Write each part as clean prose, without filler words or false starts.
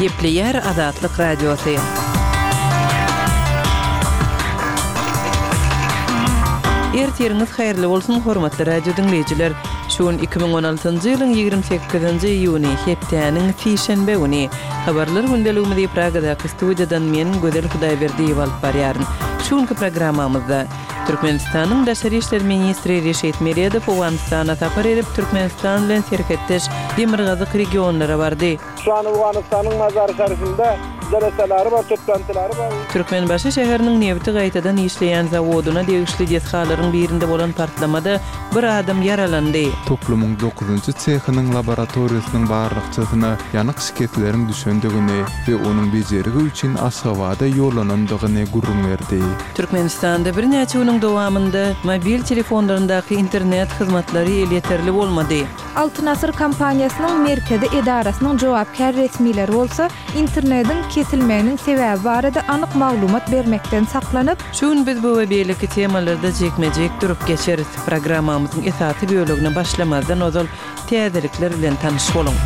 Gepleyer Azatlyk Radiosu. Ertiriniz hayırlı bolsun hormatly radio dinleyijiler. Şuun 2016-njy ýylyň 28-nji iýuny hepdeniň fişenbe güni habarlar gündäliginde Pragada studiýadan men Gödel Hudaýberdiýew alyp barýaryn. Şuňky programmamyzda Türkmenistanyň Daşary işler ministri Reşit Meriýedow Awganystana tapar edip Türkmenistan bilen serhetdeş demirgazyk regionlara bardy. Şu an Awganystanyň mazar şäherinde jeleselary bar, töplentilary bar. Türkmenbaşy şäheriniň Nebti gaýtadan işleýän zawodyna degişli deskalaryň birinde bolan partlamada bir adam yaralandy. Toplumyň 9-njy çehynyň laboratoriýasynyň barlykçysyna ýanyk şiketlerin düşendigini we onuň bejerigi üçin Aşgabatda ýollanandygyny gurrun berdi. Türkmenistanda bir näçe ýylyň dowamında mobil telefonlaryndaky internet hyzmatlary ýeterli bolmady. Altyn Asr kampaniýasynyň merkezi edarasynyň jogapkar resmileri bolsa, internetiň kesilmeginiň sebäbi barada anyk maglumat bermekden saklanyp, şuň biz bu we beýleki temalarda jekmejek durup geçeriz. Programmamyzyň esasy bölügine başlamazdan ozal täzelikler bilen tanyş boluň.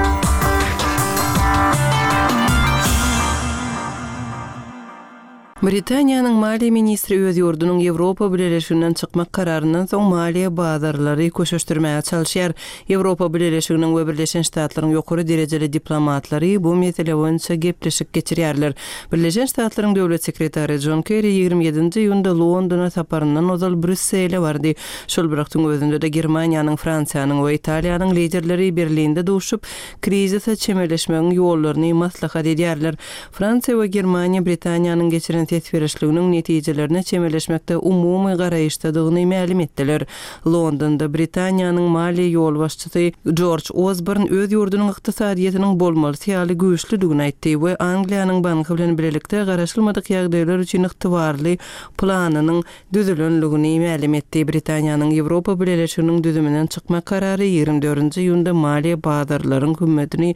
Britaniýanyň Maliýe ministri öz ýurdunyň Ýewropa Birleşigininden çykmak kararyndan soň maliýe bazarlary köşeşdirmäge çalyşýar. Ýewropa Birleşiginiň we Birleşen Ştatlaryň ýokary derejeli diplomatlary bu mesele boýunça gepleşik geçirýärler. Birleşen Ştatlaryň döwlet sekretary John Kerry 27-nji ýylda Londona saparyndan ozal Brüssele bardy. Şol wagtyň özünde de Germaniýanyň, Fransiýanyň we Italiýanyň liderleri Berlinde duşup krizise çemeleşmegiň ýollaryny maslahat edýärler. Fransiýa we Germaniýa Britaniýanyň geçiren tesbirişliginiň netijelerini çemeleşmekde umumy garaýyşdadygyny ma'lum etdiler. Londonda Britaniýanyň maliýe ýol başçysy George Osborne öz ýurdunyň ykdysadyýetynyň bolmaly ýaly güýçlüdigini aýtdy we Angliýanyň banky bilen birlikde garaşylmadyk ýagdaýlar üçin ygtybarly planynyň düzülenligini ma'lum etdi. Britaniýanyň Ýewropa Birleşiginiň düzümünden çykmak karary 24-nji ýylda maliýe bazarlarynyň kymmatyny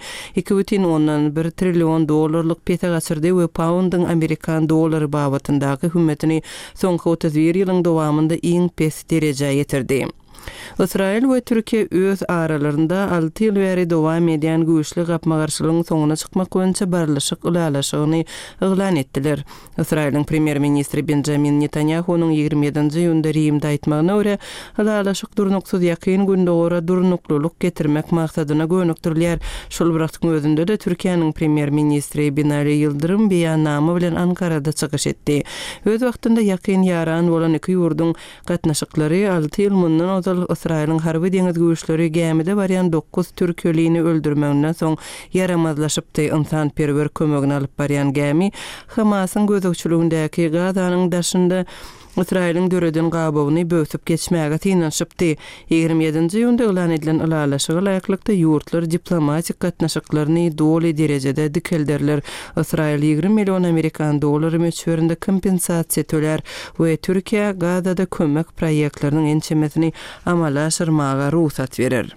$2.1 trillion pete gaçyrdy we poundyň Amerikan dollary babatyndaky hümmetini soňky 31 ýylyň dowamında iň pes derejä ýetirdi. Israil we Türkiýe öz aralarynda 6 ýyl bäri dowam edýän güýçli gapmagarçylygyň soňuna çykmak boýunça barlaşyk ulalaşygyny eglan etdiler. Israiliň premier ministri Benjamin Netanyahu'nun 27-nji ýylda Rimde aýtmagyna görä, ulalaşyk durnuksyz ýakyn gündogora durnukluluk getirmek maksadyna gönükdirilýär. Şol wagtyň özünde de Türkiýanyň premier ministri Binali Yıldırım beýannamy bilen Ankarada çykyş etdi. Öz wagtynda ýakyn ýaran bolan iki ýurduň gatnaşyklary 6 ýyl mundan Israiliň harby deňiz güýçleri gemide barýan 9 türkölini öldürmeginden soň yaramazlaşypdy. Insanperwer kömegini alyp barýan gemi Hamasyň gözegçiligindäki Gazanyň daşynda Israiliň döreden gabawyny bösüp geçmäge tynanşypdy. 27-nji ýylda elan edilen ulalaşyga laýyklykda ýurtlar diplomatik gatnaşyklaryny doly derejede dikelderler. Israil 20 milyon Amerikan dollary möçberinde kompensasiýa töler we Türkiýe Gazada kömek proýektlarynyň ençemesini amala aşyrmaga ruhsat berer.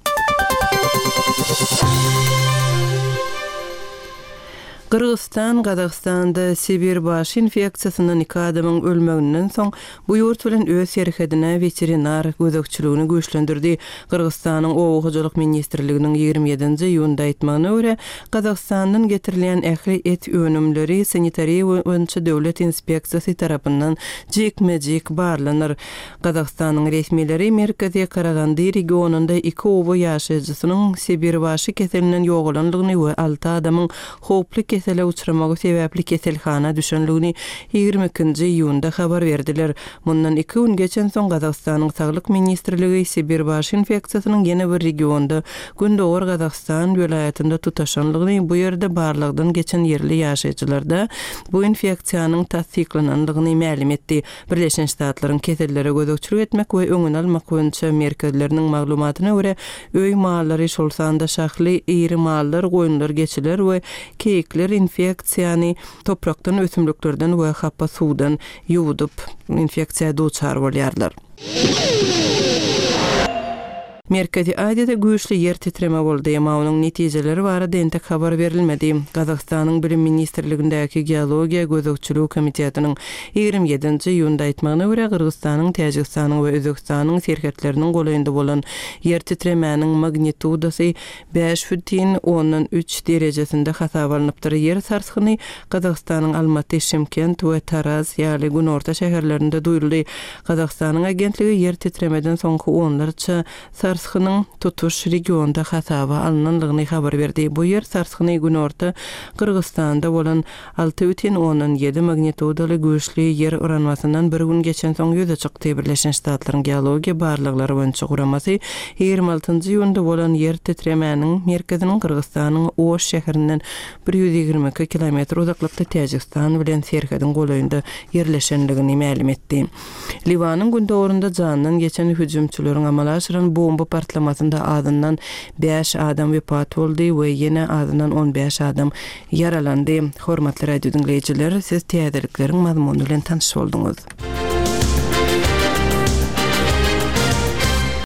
Kırgızstan, Kazakstanda Sibir baş infeksiýasyndan 2 adamyň ölmeginden soň bu ýurt bilen öz serhedine veterinar gözegçiligini güýçlendirdi. Kırgızstanyň Owguçylyk ministrliginiň 27-nji ýylda aýtmagyna görä, Kazakstandan getirilen ähli et önümleri sanitariýa we döwlet inspeksiýasy tarapyndan jekmejek barlanır. Kazakstanyň resmileri Merkezi Karagandy regionunda 2 owa ýaşaýjysynyň Sibir başy keselinden ýogalanlygyny we 6 adamyň hoply kesele uçramagy sebäpli keselhana düşenligini 22-nji ýylda habar berdiler. Mundan 2 gün geçen soň Kazakstanyň Saglyk ministrligi Sibir baş infeksiýasynyň ýene bir regionda gündogor Kazakistan welaýatynda tutaşanlygyny, bu ýerde barlygdan geçen yerli ýaşaýjylarda bu infeksiýanyň tasdiklananlygyny ma'lum etdi. Birleşen Ştatlaryň kesellere gözegçilik etmek we öňüni almak boýunça merkezleriniň maglumatyna görä, öý mallary şol sanda şahly iri mallar, goýunlar, geçiler we kekler infeksiýany toprakdan, ösümliklerden we happa suwdan ýuwup infeksiýa duçar bolýarlar. Merkezi Adyada güýçli yer titreme boldy, ýa onuň netijeleri barada entek habar berilmedi. Gazakstanyň Bilim Ministrligindäki Geologiya Gözükçüligi Komitetiniň 27-nji ýylda aýtmagyna görä Kyrgyzstanyň, Täjikstanyň we Özbekistanyň serketleriniň golaýynda bolan yer titremäniň magnitudasy 5,3 derejesinde hasap alınıpdyr. Yer sarsgyny Gazakstanyň Almaty, Şymkent we Taraz ýaly günorta şäherlerinde duýuldy. Gazakstanyň agentligi yer titremeden soňky onlarça sarsgynyň tutuş regionda hasaba alınanlygyny habar berdi. Bu yer sarsgyny günorta Kyrgyzstanda bolan 6,7 magnitudaly güýçli yer uranmasyndan bir gün geçen soň ýüze çykdy. Birleşen Ştatlaryň geologiya barlyklary boýunça guramasy 26-njy ýylda bolan yer titremäniň merkeziniň Kyrgyzstanyň Oş şäherinden 122 kilometr uzaklykda Täjikistan bilen serhediň golaýynda yerleşenligini ma'lum etdi. Liwanyň gündogrunda janynyň geçen hüjümçüleriň amala aşyran bomba partlamasynda adından 5 adam wepat boldy we ýene adından 15 adam yaralandy. Hormatly radio dinleýijiler, siz täzeliklerin mazmuny bilen tanyş boldunuz.